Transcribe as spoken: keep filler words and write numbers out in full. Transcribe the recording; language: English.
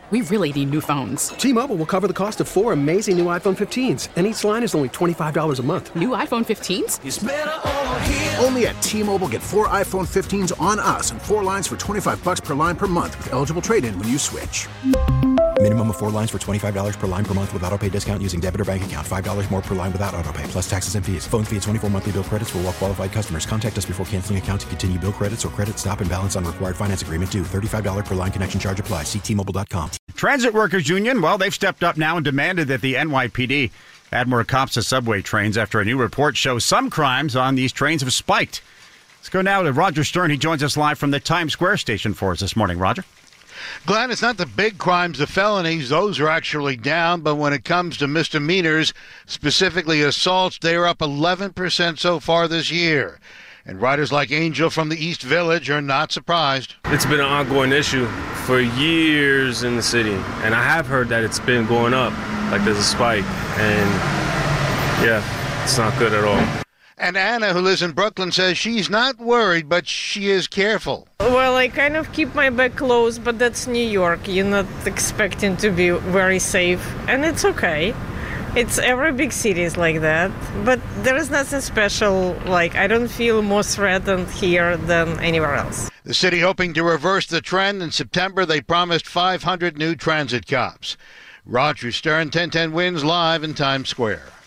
We really need new phones. T-Mobile will cover the cost of four amazing new iPhone fifteens, and each line is only twenty-five dollars a month. New iPhone fifteens? It's better over here. Only at T-Mobile, get four iPhone fifteens on us and four lines for twenty-five dollars per line per month with eligible trade-in when you switch. Minimum of four lines for twenty-five dollars per line per month with autopay discount using debit or bank account. five dollars more per line without autopay, plus taxes and fees. Phone fee at twenty-four monthly bill credits for well-qualified customers. Contact us before canceling account to continue bill credits or credit stop and balance on required finance agreement due. thirty-five dollars per line connection charge applies. See T Mobile dot com. Transit Workers Union, well, they've stepped up now and demanded that the N Y P D add more cops to subway trains after a new report shows some crimes on these trains have spiked. Let's go now to Roger Stern. He joins us live from the Times Square station for us this morning. Roger? Glenn, it's not the big crimes, the felonies. Those are actually down. But when it comes to misdemeanors, specifically assaults, they're up eleven percent so far this year. And riders like Angel from the East Village are not surprised. It's been an ongoing issue for years in the city. And I have heard that it's been going up, like there's a spike. And, yeah, it's not good at all. And Anna, who lives in Brooklyn, says she's not worried, but she is careful. Well, I kind of keep my bag closed, but that's New York. You're not expecting to be very safe, and it's okay. It's every big city is like that, but there is nothing special. Like, I don't feel more threatened here than anywhere else. The city hoping to reverse the trend. In September, they promised five hundred new transit cops. Roger Stern, ten ten Wins, live in Times Square.